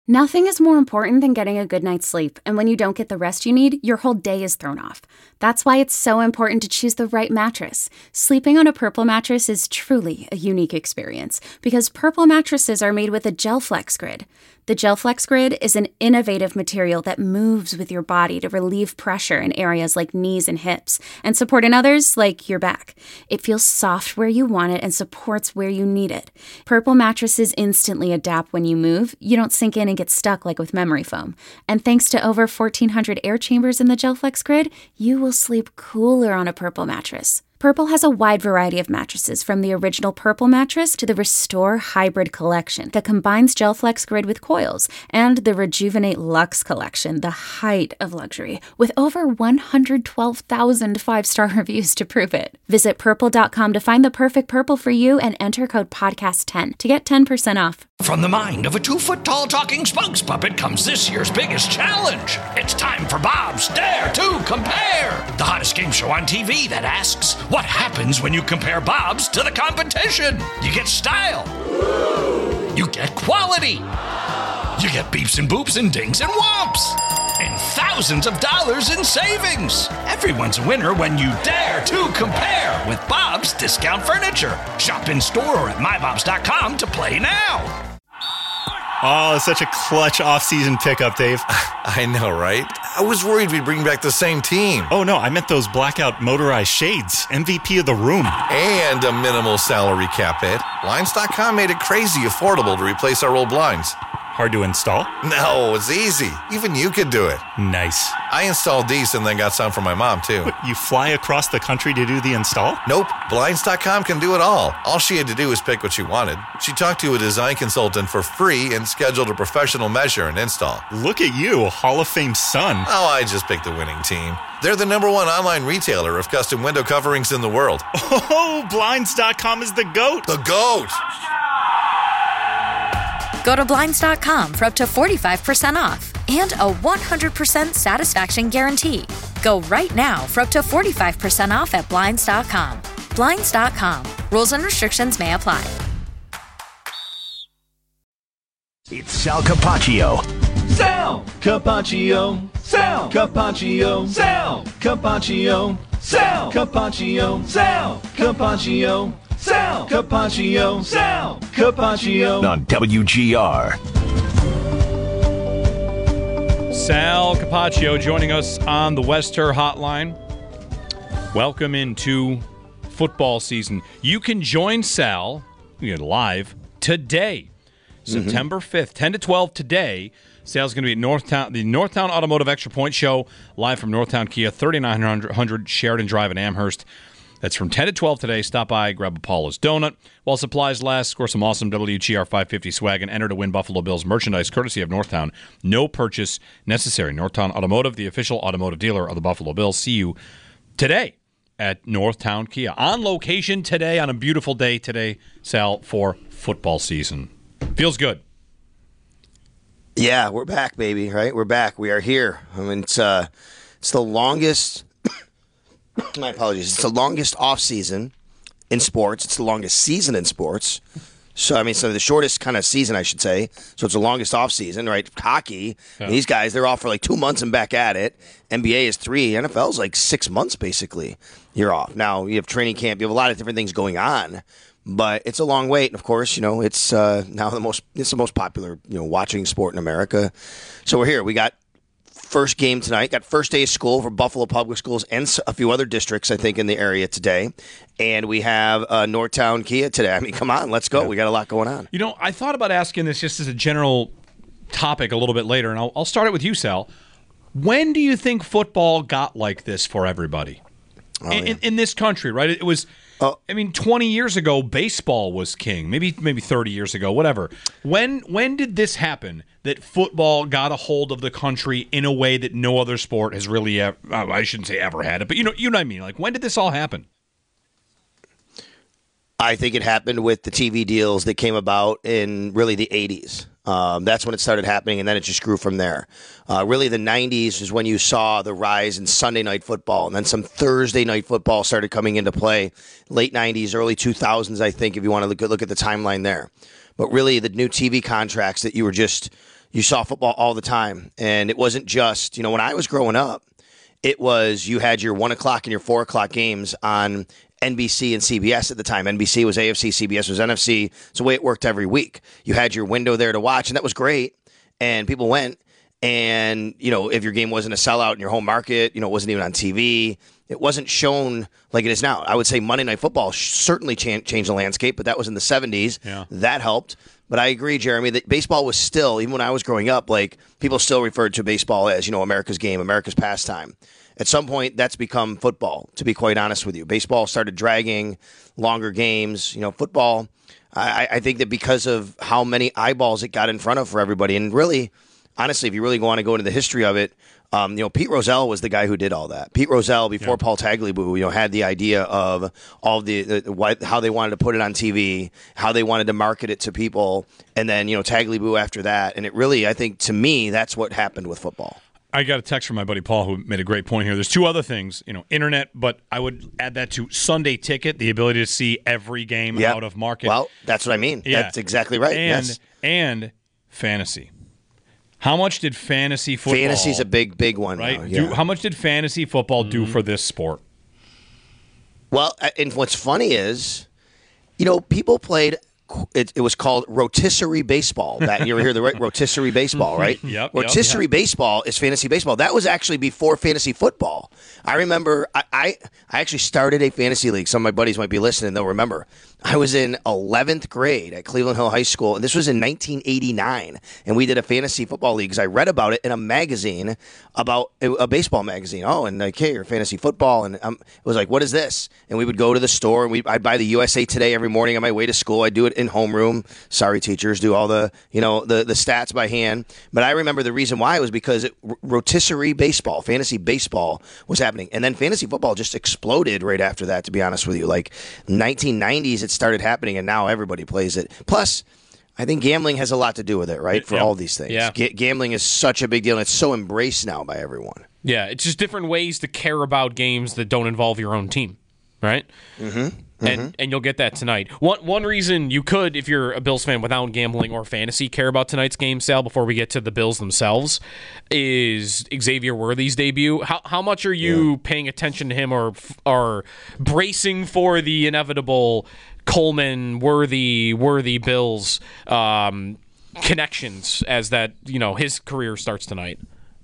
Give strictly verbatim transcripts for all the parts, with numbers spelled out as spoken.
Nothing is more important than getting a good night's sleep, and when you don't get the rest you need, your whole day is thrown off. That's why it's so important to choose the right mattress. Sleeping on a Purple mattress is truly a unique experience, because Purple mattresses are made with a GelFlex Grid. The GelFlex Grid is an innovative material that moves with your body to relieve pressure in areas like knees and hips, and support in others like your back. It feels soft where you want it and supports where you need it. Purple mattresses instantly adapt when you move. You don't sink in and get stuck like with memory foam. And thanks to over fourteen hundred air chambers in the GelFlex Grid, you will sleep cooler on a Purple mattress. Purple has a wide variety of mattresses, from the original Purple mattress to the Restore Hybrid collection that combines GelFlex Grid with coils, and the Rejuvenate Luxe collection, the height of luxury, with over one hundred twelve thousand five-star reviews to prove it. Visit purple dot com to find the perfect Purple for you and enter code podcast ten to get ten percent off. From the mind of a two-foot-tall talking spokes puppet comes this year's biggest challenge. It's time for Bob's Dare to Compare, the hottest game show on T V that asks, what happens when you compare Bob's to the competition? You get style. You get quality. You get beeps and boops and dings and whomps. And thousands of dollars in savings. Everyone's a winner when you dare to compare with Bob's Discount Furniture. Shop in store or at my bobs dot com to play now. Oh, such a clutch off-season pickup, Dave. I know, right? I was worried we'd bring back the same team. Oh, no, I meant those blackout motorized shades. M V P of the room. And a minimal salary cap hit. Blinds dot com made it crazy affordable to replace our old blinds. Hard to install? No, it's easy. Even you could do it. Nice. I installed these and then got some for my mom, too. What, you fly across the country to do the install? Nope. Blinds dot com can do it all. All she had to do was pick what she wanted. She talked to a design consultant for free and scheduled a professional measure and install. Look at you, Hall of Fame son. Oh, I just picked the winning team. They're the number one online retailer of custom window coverings in the world. Oh, Blinds dot com is the GOAT. The GOAT! Go to Blinds dot com for up to forty-five percent off and a one hundred percent satisfaction guarantee. Go right now for up to forty-five percent off at Blinds dot com. Blinds dot com. Rules and restrictions may apply. It's Sal Capaccio. Sal Capaccio. Sal Capaccio. Sal Capaccio. Sal Capaccio. Sal Capaccio. Sal Capaccio. Sal Capaccio. On W G R. Sal Capaccio joining us on the Wester Hotline. Welcome into football season. You can join Sal live today, September fifth, ten to twelve today. Sal's going to be at Northtown, the Northtown Automotive Extra Point Show, live from Northtown Kia, thirty-nine hundred Sheridan Drive in Amherst. That's from ten to twelve today. Stop by, grab a Paula's Donut. While supplies last, score some awesome W G R five fifty swag and enter to win Buffalo Bills merchandise courtesy of Northtown. No purchase necessary. Northtown Automotive, the official automotive dealer of the Buffalo Bills. See you today at Northtown Kia. On location today, on a beautiful day today, Sal, for football season. Feels good. Yeah, we're back, baby, right? We're back. We are here. I mean, it's, uh, it's the longest... My apologies. It's the longest off season in sports. It's the longest season in sports. So, I mean, so the shortest kind of season, I should say. So it's the longest off season, right? Hockey, yeah. These guys, they're off for like two months and back at it. N B A is three. N F L is like six months, basically. You're off. Now, you have training camp. You have a lot of different things going on. But it's a long wait. And, of course, you know, it's uh, now the most, it's the most popular, you know, watching sport in America. So we're here. We got first game tonight. Got first day of school for Buffalo Public Schools and a few other districts, I think, in the area today. And we have uh, Northtown Kia today. I mean, come on, let's go. Yeah. We got a lot going on. You know, I thought about asking this just as a general topic a little bit later, and I'll, I'll start it with you, Sal. When do you think football got like this for everybody? Oh, in, yeah. in, in this country, right? It was... Oh. I mean, twenty years ago, baseball was king. Maybe maybe thirty years ago, whatever. When when did this happen, that football got a hold of the country in a way that no other sport has really ever, I shouldn't say ever had it, but you know, you know what I mean? Like, when did this all happen? I think it happened with the T V deals that came about in really the eighties. Um, that's when it started happening, and then it just grew from there. Uh, really, the nineties is when you saw the rise in Sunday night football, and then some Thursday night football started coming into play. Late nineties, early two thousands, I think, if you want to look at, look at the timeline there. But really, the new T V contracts that you were just, you saw football all the time. And it wasn't just, you know, when I was growing up, it was you had your one o'clock and your four o'clock games on N B C and C B S at the time. N B C was A F C, C B S was N F C. It's the way it worked every week. You had your window there to watch, and that was great. And people went. And, you know, if your game wasn't a sellout in your home market, you know, it wasn't even on T V. It wasn't shown like it is now. I would say Monday Night Football certainly cha- changed the landscape, but that was in the seventies. Yeah. That helped. But I agree, Jeremy, that baseball was still, even when I was growing up, like people still referred to baseball as, you know, America's game, America's pastime. At some point, that's become football, to be quite honest with you. Baseball started dragging longer games. You know, football, I, I think that because of how many eyeballs it got in front of for everybody, and really, honestly, if you really want to go into the history of it, um, you know, Pete Rozelle was the guy who did all that. Pete Rozelle, before yeah. Paul Tagliabue, you know, had the idea of all the, the what, how they wanted to put it on T V, how they wanted to market it to people, and then, you know, Tagliabue after that. And it really, I think, to me, that's what happened with football. I got a text from my buddy Paul who made a great point here. There's two other things, you know, internet, but I would add that to Sunday Ticket, the ability to see every game yep. out of market. Well, that's what I mean. Yeah. That's exactly right. And, yes. and fantasy. How much did fantasy football... Fantasy's a big, big one. Right? Now, yeah. do, how much did fantasy football do mm-hmm. for this sport? Well, and what's funny is, you know, people played... It, it was called rotisserie baseball. That you ever hear the right rotisserie baseball, right? Yep. Rotisserie yep, baseball is fantasy baseball. That was actually before fantasy football. I remember I, I I actually started a fantasy league. Some of my buddies might be listening; they'll remember. I was in eleventh grade at Cleveland Hill High School, and this was in nineteen eighty-nine. And we did a fantasy football league because I read about it in a magazine, about a baseball magazine. Oh, and like, hey, you're fantasy football, and um, it was like, what is this? And we would go to the store, and we I'd buy the U S A Today every morning on my way to school. I'd do it in homeroom. Sorry, teachers, do all the you know the the stats by hand. But I remember the reason why was because it, rotisserie baseball, fantasy baseball was happening, and then fantasy football just exploded right after that. To be honest with you, like nineteen nineties, it started happening, and now everybody plays it. Plus, I think gambling has a lot to do with it, right? For yep. all these things, yeah. G- gambling is such a big deal, and it's so embraced now by everyone. Yeah, it's just different ways to care about games that don't involve your own team, right? Mm-hmm. And mm-hmm. and you'll get that tonight. One one reason you could, if you're a Bills fan without gambling or fantasy, care about tonight's game, Sal, before we get to the Bills themselves, is Xavier Worthy's debut. How how much are you yeah. paying attention to him, or or bracing for the inevitable Coleman Worthy Worthy Bills um, connections as that you know his career starts tonight?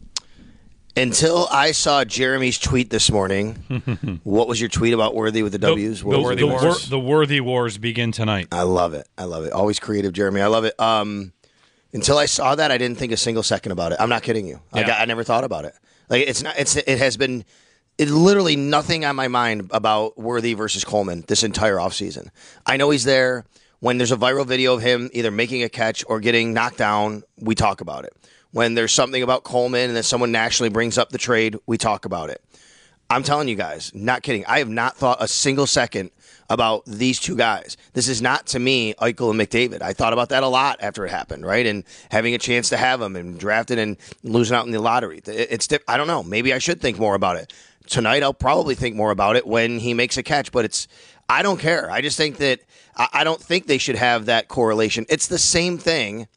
Until I saw Jeremy's tweet this morning. What was your tweet about Worthy with the W's? The, the, Worthy the, Wars? wor- the Worthy Wars begin tonight. I love it. I love it. Always creative, Jeremy. I love it. Um, until I saw that, I didn't think a single second about it. I'm not kidding you. Yeah. I, got, I never thought about it. Like it's not. It's it has been. It literally nothing on my mind about Worthy versus Coleman this entire offseason. I know he's there. When there's a viral video of him either making a catch or getting knocked down, we talk about it. When there's something about Coleman and then someone nationally brings up the trade, we talk about it. I'm telling you guys, not kidding. I have not thought a single second about these two guys. This is not, to me, Eichel and McDavid. I thought about that a lot after it happened, right? And having a chance to have them and drafting and losing out in the lottery. It's I don't know. Maybe I should think more about it. Tonight, I'll probably think more about it when he makes a catch, but it's I don't care. I just think that I don't think they should have that correlation. It's the same thing.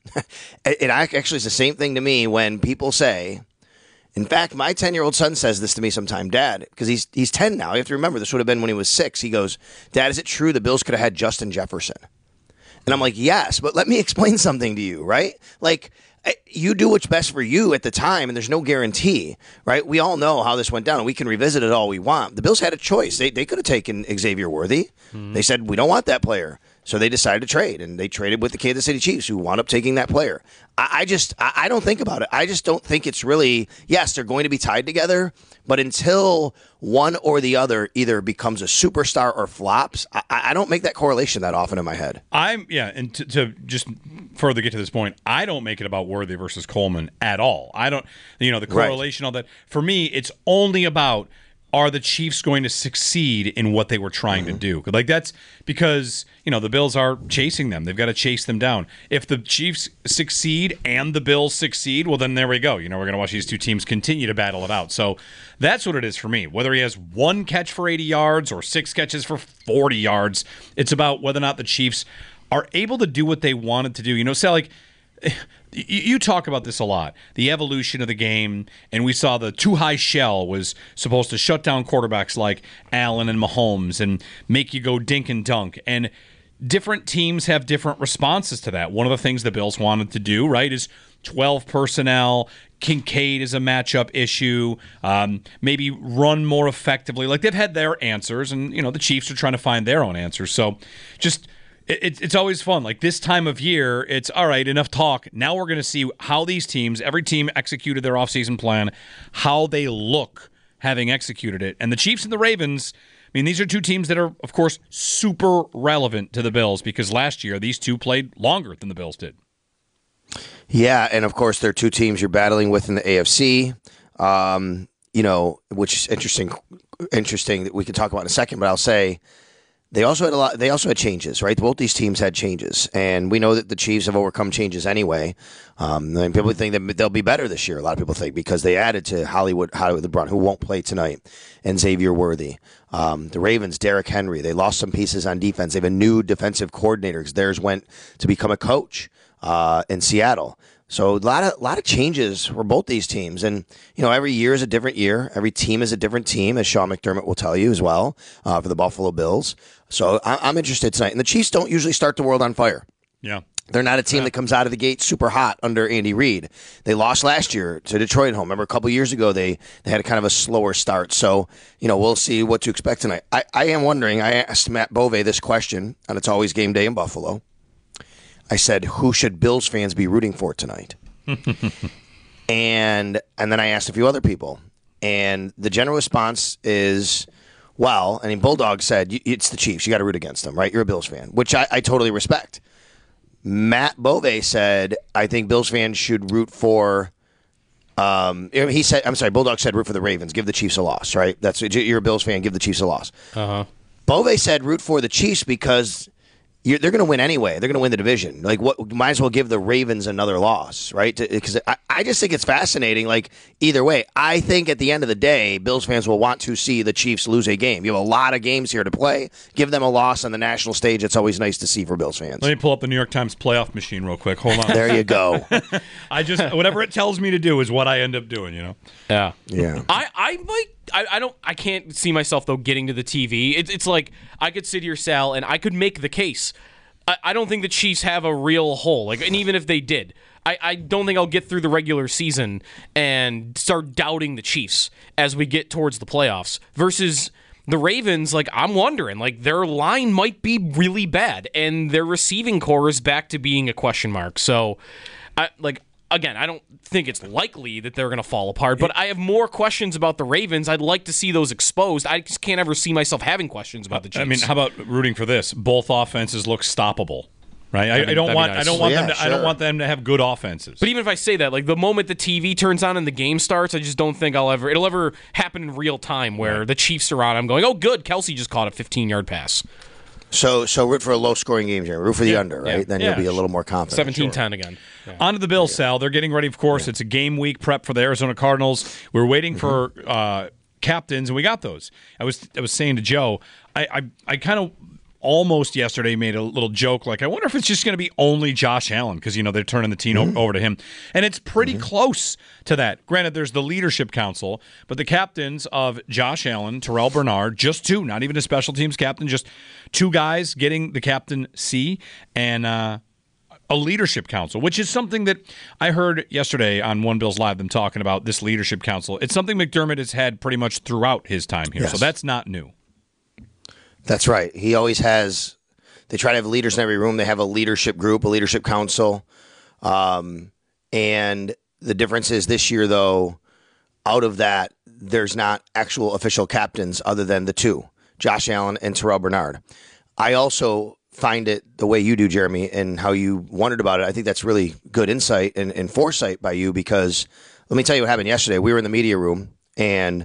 It actually is the same thing to me when people say, in fact, my ten-year-old son says this to me sometime, Dad, because he's he's ten now. You have to remember, this would have been when he was six. He goes, Dad, is it true the Bills could have had Justin Jefferson? And I'm like, yes, but let me explain something to you, right? Like, you do what's best for you at the time, and there's no guarantee, right? We all know how this went down, and we can revisit it all we want. The Bills had a choice. They they could have taken Xavier Worthy. Mm-hmm. They said, we don't want that player. So they decided to trade, and they traded with the Kansas City Chiefs, who wound up taking that player. I, I just, I, I don't think about it. I just don't think it's really, yes, they're going to be tied together, but until one or the other either becomes a superstar or flops, I, I don't make that correlation that often in my head. I'm, yeah, and to, to just further get to this point, I don't make it about Worthy versus Coleman at all. I don't, you know, the correlation, right. all that. For me, it's only about, are the Chiefs going to succeed in what they were trying mm-hmm. to do? Like, that's because, you know, the Bills are chasing them. They've got to chase them down. If the Chiefs succeed and the Bills succeed, well, then there we go. You know, we're going to watch these two teams continue to battle it out. So that's what it is for me. Whether he has one catch for eighty yards or six catches for forty yards, it's about whether or not the Chiefs are able to do what they wanted to do. You know, say, like, You talk about this a lot, the evolution of the game, and we saw the too high shell was supposed to shut down quarterbacks like Allen and Mahomes and make you go dink and dunk. And different teams have different responses to that. One of the things the Bills wanted to do, right, is twelve personnel. Kincaid is a matchup issue. Um, maybe run more effectively. Like, they've had their answers, and, you know, the Chiefs are trying to find their own answers. So just... It's it's always fun. Like, this time of year, it's, all right, enough talk. Now we're going to see how these teams, every team executed their offseason plan, how they look having executed it. And the Chiefs and the Ravens, I mean, these are two teams that are, of course, super relevant to the Bills because last year these two played longer than the Bills did. Yeah, and of course, there are two teams you're battling with in the A F C, um, you know, which is interesting, interesting that we can talk about in a second, but I'll say, They also had a lot. They also had changes, right? Both these teams had changes, and we know that the Chiefs have overcome changes anyway. Um, and people think that they'll be better this year. A lot of people think because they added to Hollywood, Hollywood LeBron, who won't play tonight, and Xavier Worthy. Um, the Ravens, Derrick Henry. They lost some pieces on defense. They have a new defensive coordinator because theirs went to become a coach uh, in Seattle. So a lot of a lot of changes for both these teams, and you know every year is a different year. Every team is a different team, as Sean McDermott will tell you as well uh, for the Buffalo Bills. So I, I'm interested tonight. And the Chiefs don't usually start the world on fire. Yeah, they're not a team yeah. that comes out of the gate super hot under Andy Reid. They lost last year to Detroit at home. Remember a couple years ago they they had a kind of a slower start. So you know we'll see what to expect tonight. I, I am wondering. I asked Matt Bove this question on It's Always Game Day in Buffalo. I said, who should Bills fans be rooting for tonight? and and then I asked a few other people. And the general response is, well, I mean, Bulldog said, it's the Chiefs. You got to root against them, right? You're a Bills fan, which I, I totally respect. Matt Bove said, I think Bills fans should root for, um, he said, I'm sorry, Bulldog said root for the Ravens. Give the Chiefs a loss, right? That's You're a Bills fan. Give the Chiefs a loss. Uh-huh. Bove said root for the Chiefs because... You're, they're going to win anyway. They're going to win the division. Like, what? Might as well give the Ravens another loss, right? Because I, I just think it's fascinating. Like, either way, I think at the end of the day, Bills fans will want to see the Chiefs lose a game. You have a lot of games here to play. Give them a loss on the national stage. It's always nice to see for Bills fans. Let me pull up the New York Times playoff machine real quick. Hold on. There you go. I just whatever it tells me to do is what I end up doing. You know. Yeah. Yeah. I I like. I, I don't. I can't see myself though getting to the T V. It, it's like I could sit here, Sal, and I could make the case. I, I don't think the Chiefs have a real hole. Like, and even if they did, I, I don't think I'll get through the regular season and start doubting the Chiefs as we get towards the playoffs. Versus the Ravens, like I'm wondering, like their line might be really bad, and their receiving core is back to being a question mark. So, I like. Again, I don't think it's likely that they're going to fall apart, but I have more questions about the Ravens. I'd like to see those exposed. I just can't ever see myself having questions about the Chiefs. I mean, how about rooting for this? Both offenses look stoppable, right? I, That'd, I don't want. nice. I don't want Yeah, them. To, sure. I don't want them to have good offenses. But even if I say that, like the moment the T V turns on and the game starts, I just don't think I'll ever. It'll ever happen in real time where right. the Chiefs are on. I'm going, oh, good, Kelsey just caught a fifteen-yard pass. So, so root for a low-scoring game, Jeremy. Root for the Yeah, under, right? yeah, Then yeah. you'll be a little more confident. seventeen ten again. Yeah. On to the Bills, Sal. They're getting ready, of course. It's a game week prep for the Arizona Cardinals. We're waiting for uh, captains, and we got those. I was I was saying to Joe, I I, I kind of almost yesterday made a little joke, like, I wonder if it's just going to be only Josh Allen, because, you know, they're turning the team mm-hmm. over to him. And it's pretty mm-hmm. close to that. Granted, there's the leadership council, but the captains of Josh Allen, Terrell Bernard, just two, not even a special teams captain, just two guys getting the captaincy, and uh, a leadership council, which is something that I heard yesterday on One Bills Live, them talking about this leadership council. It's something McDermott has had pretty much throughout his time here, yes. so that's not new. That's right. He always has. They try to have leaders in every room. They have a leadership group, a leadership council. Um, and the difference is this year, though, out of that, there's not actual official captains other than the two, Josh Allen and Terrell Bernard. I also find it the way you do, Jeremy, and how you wondered about it. I think that's really good insight and, and foresight by you, because let me tell you what happened yesterday. We were in the media room, and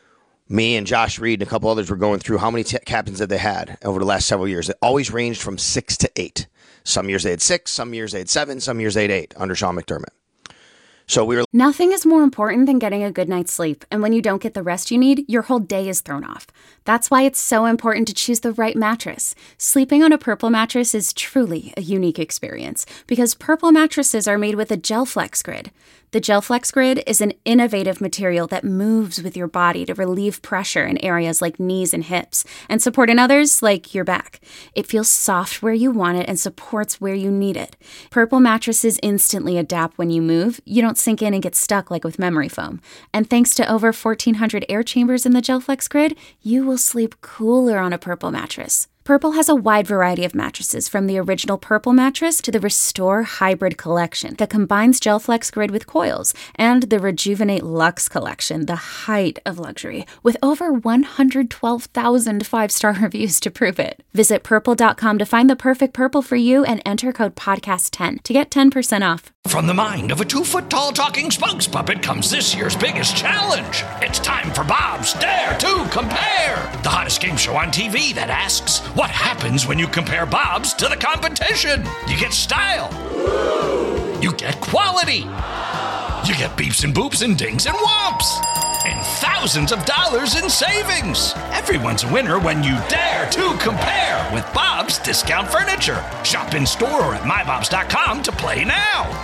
me and Josh Reed and a couple others were going through how many t- captains that they had over the last several years. It always ranged from six to eight. Some years they had six, some years they had seven, some years they had eight under Sean McDermott. So we were. Nothing is more important than getting a good night's sleep, and when you don't get the rest you need, your whole day is thrown off. That's why it's so important to choose the right mattress. Sleeping on a Purple mattress is truly a unique experience because Purple mattresses are made with a GelFlex Grid. The GelFlex Grid is an innovative material that moves with your body to relieve pressure in areas like knees and hips and support in others like your back. It feels soft where you want it and supports where you need it. Purple mattresses instantly adapt when you move. You don't sink in and get stuck like with memory foam. And thanks to over fourteen hundred air chambers in the GelFlex Grid, you will sleep cooler on a Purple mattress. Purple has a wide variety of mattresses, from the original Purple mattress to the Restore Hybrid collection that combines GelFlex Grid with coils, and the Rejuvenate Luxe collection, the height of luxury, with over one hundred twelve thousand five-star reviews to prove it. Visit purple dot com to find the perfect Purple for you and enter code podcast ten to get ten percent off. From the mind of a two-foot-tall talking spokes puppet comes this year's biggest challenge. It's time for Bob's Dare to Compare, the hottest game show on T V that asks, what happens when you compare Bob's to the competition? You get style. You get quality. You get beeps and boops and dings and whomps. And thousands of dollars in savings. Everyone's a winner when you dare to compare with Bob's Discount Furniture. Shop in store or at my bobs dot com to play now.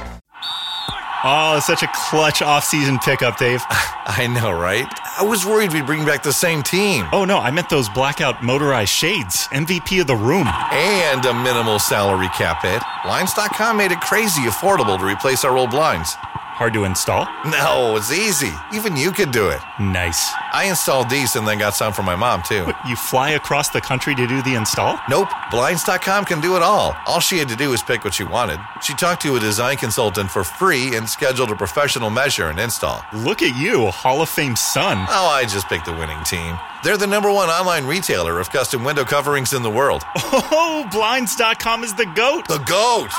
Oh, such a clutch off-season pickup, Dave. I know, right? I was worried we'd bring back the same team. Oh, no, I meant those blackout motorized shades. M V P of the room. And a minimal salary cap hit. Blinds dot com made it crazy affordable to replace our old blinds. Hard to install? No, it's easy. Even you could do it. Nice. I installed these and then got some for my mom, too. What, you fly across the country to do the install? Nope. Blinds dot com can do it all. All she had to do was pick what she wanted. She talked to a design consultant for free and scheduled a professional measure and install. Look at you, a Hall of Fame son. Oh, I just picked the winning team. They're the number one online retailer of custom window coverings in the world. Oh, Blinds dot com is the GOAT. The GOAT!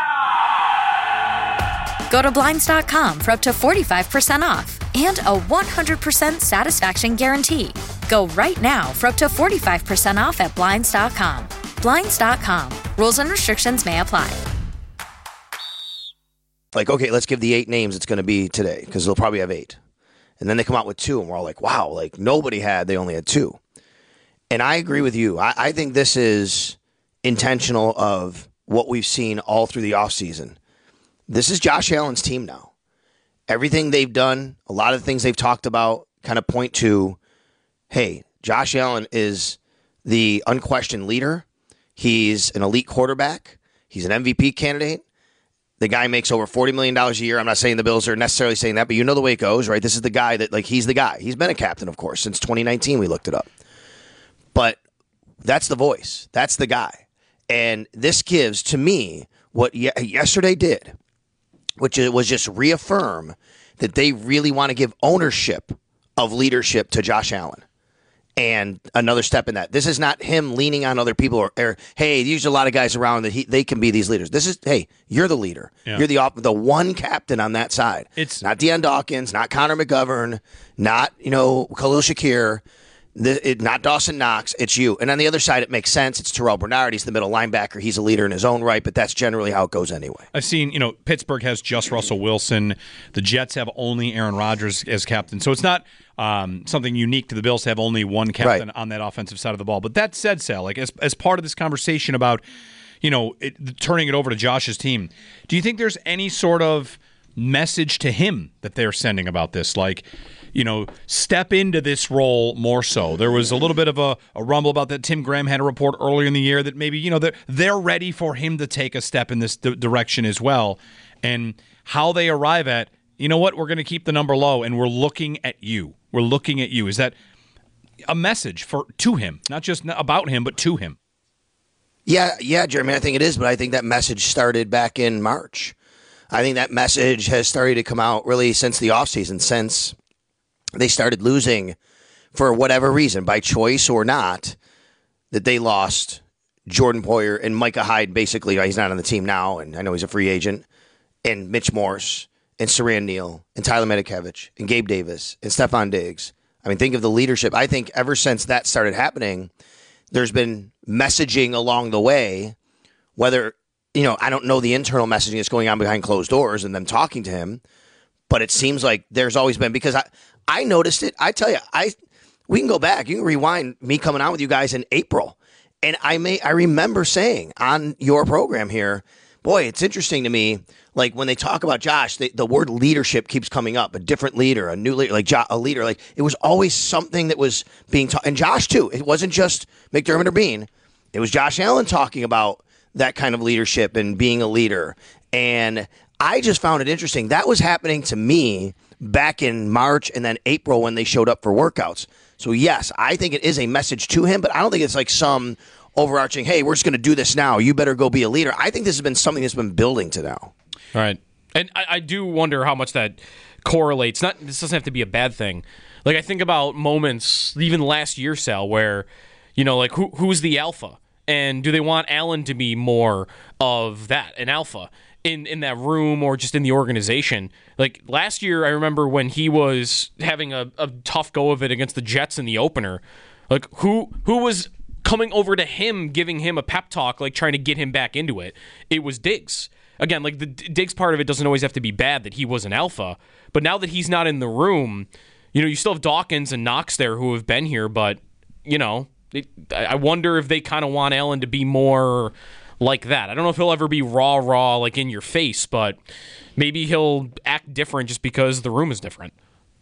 Go to blinds dot com for up to forty-five percent off and a one hundred percent satisfaction guarantee. Go right now for up to forty-five percent off at blinds dot com. blinds dot com. Rules and restrictions may apply. Like, okay, let's give the eight names it's going to be today, because they'll probably have eight. And then they come out with two, and we're all like, wow, like nobody had, they only had two. And I agree with you. I, I think this is intentional of what we've seen all through the offseason. This is Josh Allen's team now. Everything they've done, a lot of the things they've talked about kind of point to, hey, Josh Allen is the unquestioned leader. He's an elite quarterback. He's an M V P candidate. The guy makes over forty million dollars a year. I'm not saying the Bills are necessarily saying that, but you know the way it goes, right? This is the guy that, like, he's the guy. He's been a captain, of course, since twenty nineteen. We looked it up. But that's the voice. That's the guy. And this gives, to me, what ye- yesterday did, which was just reaffirm that they really want to give ownership of leadership to Josh Allen. And another step in that. This is not him leaning on other people or, or hey, there's a lot of guys around that he, they can be these leaders. This is, hey, you're the leader. Yeah. You're the op- the one captain on that side. It's not Deion Dawkins, not Connor McGovern, not, you know, Khalil Shakir, the, it, not Dawson Knox. It's you. And on the other side, it makes sense. It's Terrell Bernard. He's the middle linebacker. He's a leader in his own right, but that's generally how it goes anyway. I've seen, you know, Pittsburgh has just Russell Wilson. The Jets have only Aaron Rodgers as captain. So it's not um, something unique to the Bills to have only one captain right. on that offensive side of the ball. But that said, Sal, like as, as part of this conversation about, you know, it, turning it over to Josh's team, do you think there's any sort of message to him that they're sending about this? Like, you know, step into this role more so. There was a little bit of a, a rumble about that. Tim Graham had a report earlier in the year that maybe, you know, they're, they're ready for him to take a step in this d- direction as well. And how they arrive at, you know what, we're going to keep the number low and we're looking at you. We're looking at you. Is that a message for to him, not just about him, but to him? Yeah, yeah, Jeremy, I think it is, but I think that message started back in March. I think that message has started to come out really since the offseason, since they started losing for whatever reason, by choice or not, that they lost Jordan Poyer and Micah Hyde, basically. He's not on the team now, and I know he's a free agent, and Mitch Morse, and Saran Neal, and Tyler Medikevich, and Gabe Davis, and Stephon Diggs. I mean, think of the leadership. I think ever since that started happening, there's been messaging along the way, whether, you know, I don't know the internal messaging that's going on behind closed doors and them talking to him, but it seems like there's always been, because I, I noticed it. I tell you, I we can go back. You can rewind me coming on with you guys in April. And I may I remember saying on your program here, boy, it's interesting to me, like when they talk about Josh, the, the word leadership keeps coming up, a different leader, a new leader, like jo- a leader. Like it was always something that was being taught. And Josh, too. It wasn't just McDermott or Bean. It was Josh Allen talking about that kind of leadership and being a leader. And I just found it interesting. That was happening to me back in March and then April when they showed up for workouts. So, yes, I think it is a message to him, but I don't think it's like some overarching, hey, we're just going to do this now. You better go be a leader. I think this has been something that's been building to now. All right. And I, I do wonder how much that correlates. Not This doesn't have to be a bad thing. Like, I think about moments, even last year, Sal, where, you know, like, who who's the alpha? And do they want Allen to be more of that, an alpha? In, in that room or just in the organization. Like last year, I remember when he was having a, a tough go of it against the Jets in the opener. Like who who was coming over to him, giving him a pep talk, like trying to get him back into it? It was Diggs. Again, like the Diggs part of it doesn't always have to be bad that he was an alpha. But now that he's not in the room, you know, you still have Dawkins and Knox there who have been here. But, you know, it, I wonder if they kind of want Allen to be more like that. I don't know if he'll ever be raw, raw, like in your face, but maybe he'll act different just because the room is different.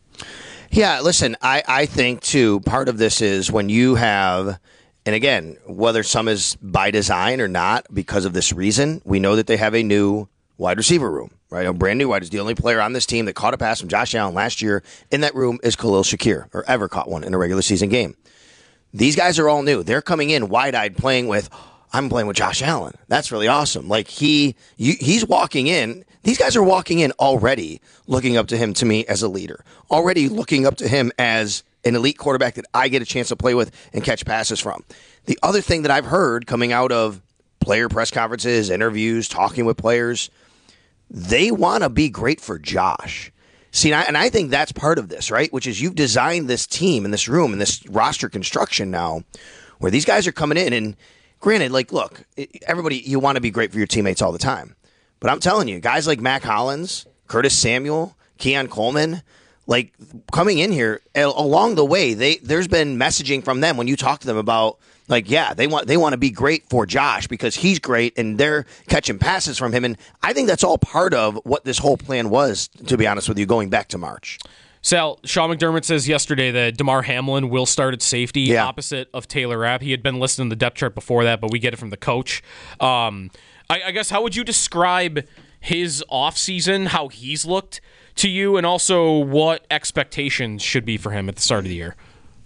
Yeah, listen, I, I think, too, part of this is when you have, and again, whether some is by design or not because of this reason, we know that they have a new wide receiver room, right? A brand new wide receiver. The only player on this team that caught a pass from Josh Allen last year in that room is Khalil Shakir, or ever caught one in a regular season game. These guys are all new. They're coming in wide-eyed playing with, I'm playing with Josh Allen. That's really awesome. Like he, you, he's walking in. These guys are walking in already looking up to him, to me, as a leader. Already looking up to him as an elite quarterback that I get a chance to play with and catch passes from. The other thing that I've heard coming out of player press conferences, interviews, talking with players, they want to be great for Josh. See, and I, and I think that's part of this, right? Which is you've designed this team and this room and this roster construction now where these guys are coming in and granted, like, look, everybody, you want to be great for your teammates all the time. But I'm telling you, guys like Mac Hollins, Curtis Samuel, Keon Coleman, like coming in here along the way, they there's been messaging from them when you talk to them about, like, yeah, they want they want to be great for Josh because he's great and they're catching passes from him. And I think that's all part of what this whole plan was, to be honest with you, going back to March. Sal, Sean McDermott says yesterday that DeMar Hamlin will start at safety yeah. opposite of Taylor Rapp. He had been listed in the depth chart before that, but we get it from the coach. Um, I, I guess, how would you describe his offseason, how he's looked to you, and also what expectations should be for him at the start of the year?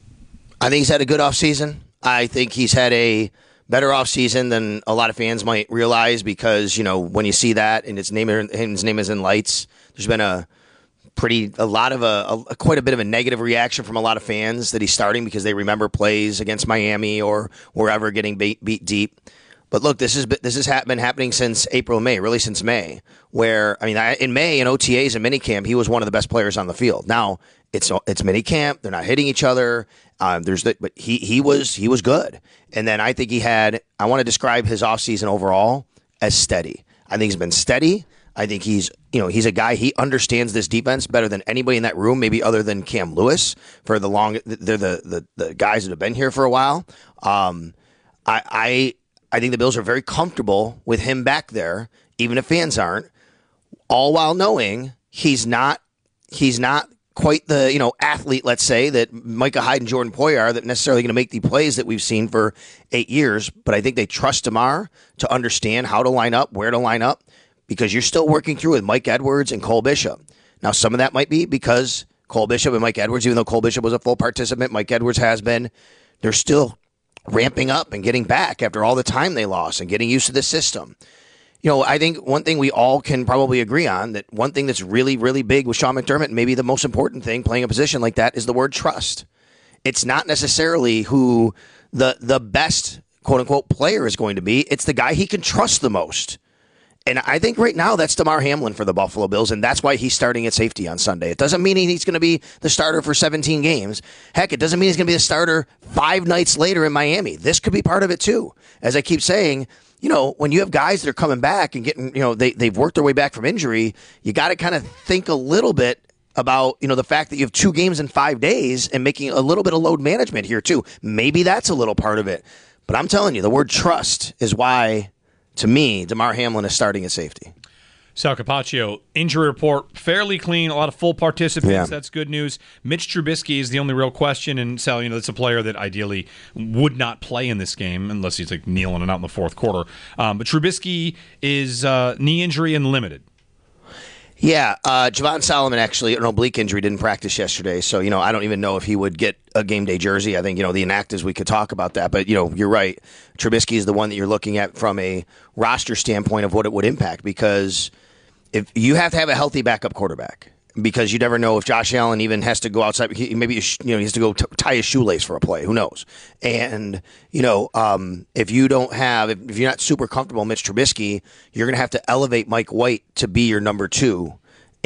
I think he's had a good offseason. I think he's had a better offseason than a lot of fans might realize because, you know, when you see that and his name, his name is in lights, there's been a pretty a lot of a, a quite a bit of a negative reaction from a lot of fans that he's starting because they remember plays against Miami or wherever getting beat, beat deep. But look, this has been, this has been happening since April, May, really since May. Where I mean, I, in May in O T As and minicamp, he was one of the best players on the field. Now it's it's minicamp; they're not hitting each other. Um, there's the, but he he was he was good. And then I think he had. I want to describe his offseason overall as steady. I think he's been steady. I think he's, you know, he's a guy, he understands this defense better than anybody in that room, maybe other than Cam Lewis for the long, they're the, the, the guys that have been here for a while. Um, I, I, I think the Bills are very comfortable with him back there, even if fans aren't, all while knowing he's not, he's not quite the, you know, athlete, let's say, that Micah Hyde and Jordan Poyer are, that necessarily going to make the plays that we've seen for eight years. But I think they trust DeMar to understand how to line up, where to line up, because you're still working through with Mike Edwards and Cole Bishop. Now, some of that might be because Cole Bishop and Mike Edwards, even though Cole Bishop was a full participant, Mike Edwards has been, they're still ramping up and getting back after all the time they lost and getting used to the system. You know, I think one thing we all can probably agree on, that one thing that's really, really big with Sean McDermott, and maybe the most important thing playing a position like that, is the word trust. It's not necessarily who the the best, quote-unquote, player is going to be. It's the guy he can trust the most. And I think right now that's Damar Hamlin for the Buffalo Bills, and that's why he's starting at safety on Sunday. It doesn't mean he's going to be the starter for seventeen games. Heck, it doesn't mean he's going to be the starter five nights later in Miami. This could be part of it too. As I keep saying, you know, when you have guys that are coming back and getting, you know, they, they've worked their way back from injury, you got to kind of think a little bit about, you know, the fact that you have two games in five days and making a little bit of load management here too. Maybe that's a little part of it. But I'm telling you, the word trust is why, to me, Damar Hamlin is starting at safety. Sal Capaccio, injury report, fairly clean, a lot of full participants. Yeah. That's good news. Mitch Trubisky is the only real question, and Sal, you know, it's a player that ideally would not play in this game unless he's like kneeling and out in the fourth quarter. Um, but Trubisky is uh, knee injury and limited. Yeah, uh, Javon Solomon actually, an oblique injury, didn't practice yesterday, so, you know, I don't even know if he would get a game day jersey. I think, you know, the inactives, we could talk about that, but, you know, you're right. Trubisky is the one that you're looking at from a roster standpoint of what it would impact, because if you have to have a healthy backup quarterback, because you never know if Josh Allen even has to go outside. He, maybe, you know, he has to go t- tie his shoelace for a play. Who knows? And, you know, um, if you don't have, if, if you're not super comfortable, Mitch Trubisky, you're going to have to elevate Mike White to be your number two.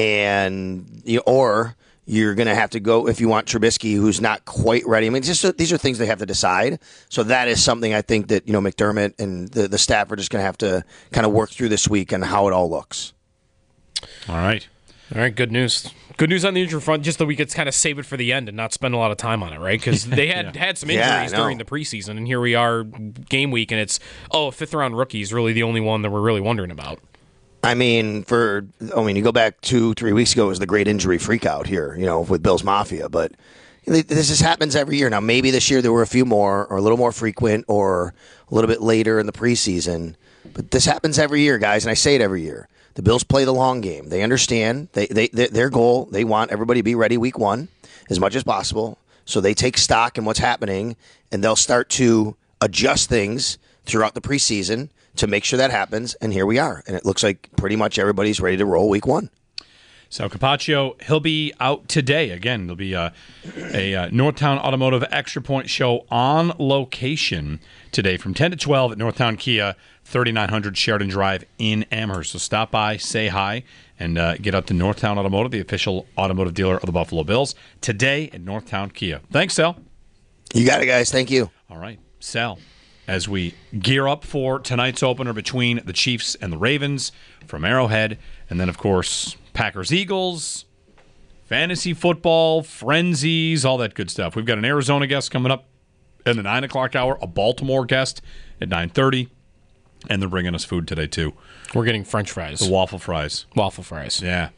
And, you know, or you're going to have to go, if you want Trubisky, who's not quite ready. I mean, just these are things they have to decide. So that is something I think that, you know, McDermott and the, the staff are just going to have to kind of work through this week and how it all looks. All right. All right, good news. Good news on the injury front, just that we could kind of save it for the end and not spend a lot of time on it, right? Because they had yeah. had some injuries yeah, during the preseason, and here we are game week, and it's, oh, a fifth-round rookie is really the only one that we're really wondering about. I mean, for I mean, you go back two, three weeks ago, it was the great injury freakout here, you know, with Bills Mafia, but this just happens every year. Now, maybe this year there were a few more, or a little more frequent, or a little bit later in the preseason, but this happens every year, guys, and I say it every year. The Bills play the long game. They understand. They, they, they, their goal, they want everybody to be ready week one as much as possible. So they take stock in what's happening, and they'll start to adjust things throughout the preseason to make sure that happens. And here we are. And it looks like pretty much everybody's ready to roll week one. Sal Capaccio, he'll be out today. Again, there'll be a, a, a Northtown Automotive Extra Point show on location today from ten to twelve at Northtown Kia, thirty-nine hundred Sheridan Drive in Amherst. So stop by, say hi, and uh, get up to Northtown Automotive, the official automotive dealer of the Buffalo Bills, today at Northtown Kia. Thanks, Sal. You got it, guys. Thank you. All right. Sal, as we gear up for tonight's opener between the Chiefs and the Ravens from Arrowhead, and then, of course, Packers-Eagles, fantasy football, frenzies, all that good stuff. We've got an Arizona guest coming up in the nine o'clock hour, a Baltimore guest at nine thirty, and they're bringing us food today, too. We're getting French fries. The waffle fries. Waffle fries. Yeah.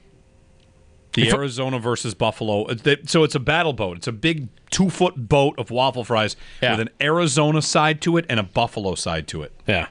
The Arizona versus Buffalo. So it's a battle boat. It's a big two-foot boat of waffle fries yeah. with an Arizona side to it and a Buffalo side to it. Yeah.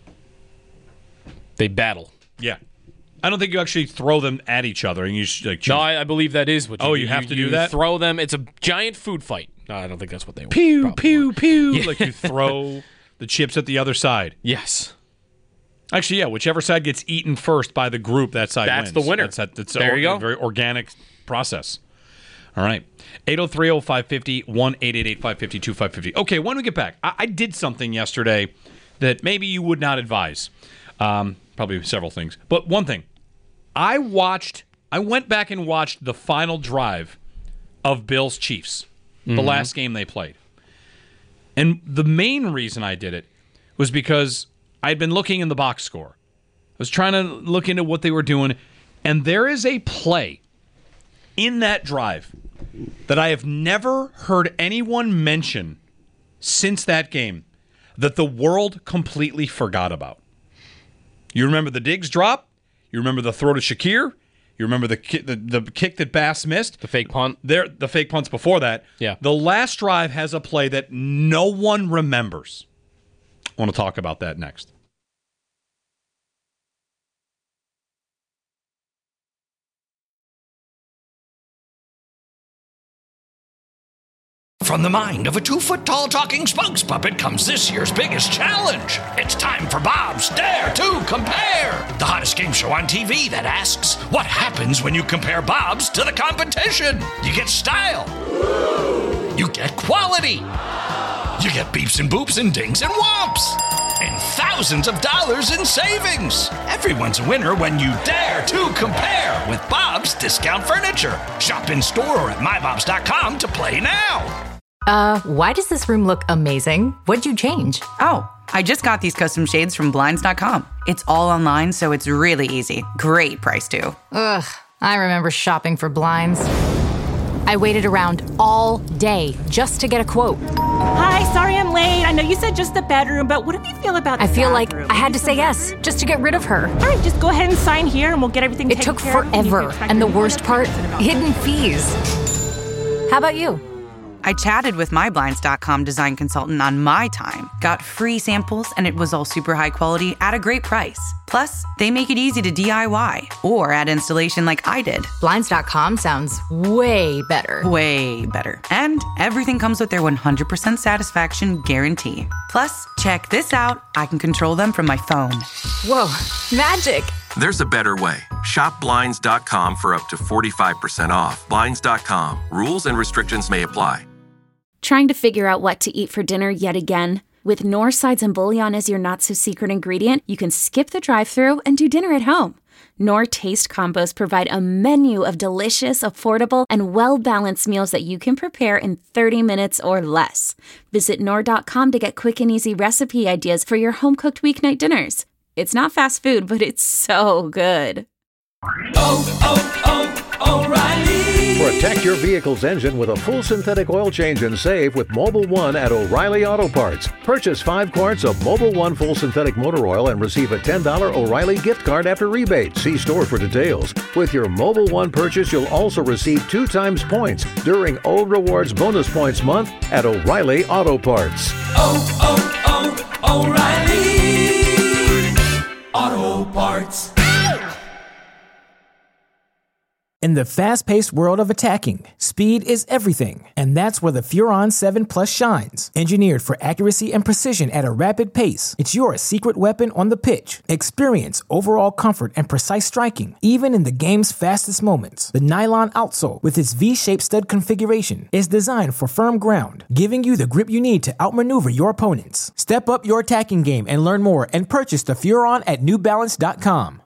They battle. Yeah. I don't think you actually throw them at each other. And you should, like, no, I, I believe that is what you Oh, do. you have you, to do you that? Throw them. It's a giant food fight. No, I don't think that's what they were. Pew, Probably pew, were. pew. Yeah. Like you throw the chips at the other side. Yes. Actually, yeah, whichever side gets eaten first by the group, that side that's wins. That's the winner. That's, that, that's there a, you go. A very organic process. All right. eight oh three oh five fifty, one eight eight eight five five two five five zero. Okay, when we get back, I, I did something yesterday that maybe you would not advise. Um, probably several things. But one thing. I watched, I went back and watched the final drive of Bills Chiefs, mm-hmm. the last game they played. And the main reason I did it was because I had been looking in the box score. I was trying to look into what they were doing, and there is a play in that drive that I have never heard anyone mention since that game that the world completely forgot about. You remember the Diggs drop? You remember the throw to Shakir? You remember the ki- the, the kick that Bass missed? The fake punt? There, the fake punts before that. Yeah. The last drive has a play that no one remembers. I want to talk about that next. From the mind of a two-foot-tall talking spokes puppet comes this year's biggest challenge. It's time for Bob's Dare to Compare, the hottest game show on T V that asks, what happens when you compare Bob's to the competition? You get style. You get quality. You get beeps and boops and dings and whomps. And thousands of dollars in savings. Everyone's a winner when you dare to compare with Bob's Discount Furniture. Shop in store or at my bobs dot com to play now. Uh, why does this room look amazing? What'd you change? Oh, I just got these custom shades from blinds dot com. It's all online, so it's really easy. Great price, too. Ugh, I remember shopping for blinds. I waited around all day just to get a quote. Hi, sorry I'm late. I know you said just the bedroom, but what do you feel about the I feel bathroom? like I had to say yes just to get rid of her. All right, just go ahead and sign here and we'll get everything It taken took care of. forever, and the worst part, hidden fees. How about you? I chatted with my blinds dot com design consultant on my time, got free samples, and it was all super high quality at a great price. Plus, they make it easy to D I Y or add installation like I did. blinds dot com sounds way better. Way better. And everything comes with their one hundred percent satisfaction guarantee. Plus, check this out. I can control them from my phone. Whoa, magic. There's a better way. Shop blinds dot com for up to forty-five percent off. blinds dot com. Rules and restrictions may apply. Trying to figure out what to eat for dinner yet again? With Knorr sides and bouillon as your not-so-secret ingredient, you can skip the drive-thru and do dinner at home. Knorr Taste Combos provide a menu of delicious, affordable, and well-balanced meals that you can prepare in thirty minutes or less. Visit Knorr dot com to get quick and easy recipe ideas for your home-cooked weeknight dinners. It's not fast food, but it's so good. Oh, oh, oh, O'Reilly. Protect your vehicle's engine with a full synthetic oil change and save with Mobil one at O'Reilly Auto Parts. Purchase five quarts of Mobil one full synthetic motor oil and receive a ten dollars O'Reilly gift card after rebate. See store for details. With your Mobil one purchase, you'll also receive two times points during O Rewards Bonus Points Month at O'Reilly Auto Parts. Oh, oh, oh, O'Reilly Auto Parts. In the fast-paced world of attacking, speed is everything, and that's where the Furon seven Plus shines. Engineered for accuracy and precision at a rapid pace, it's your secret weapon on the pitch. Experience overall comfort and precise striking, even in the game's fastest moments. The nylon outsole, with its V-shaped stud configuration, is designed for firm ground, giving you the grip you need to outmaneuver your opponents. Step up your attacking game and learn more and purchase the Furon at new balance dot com.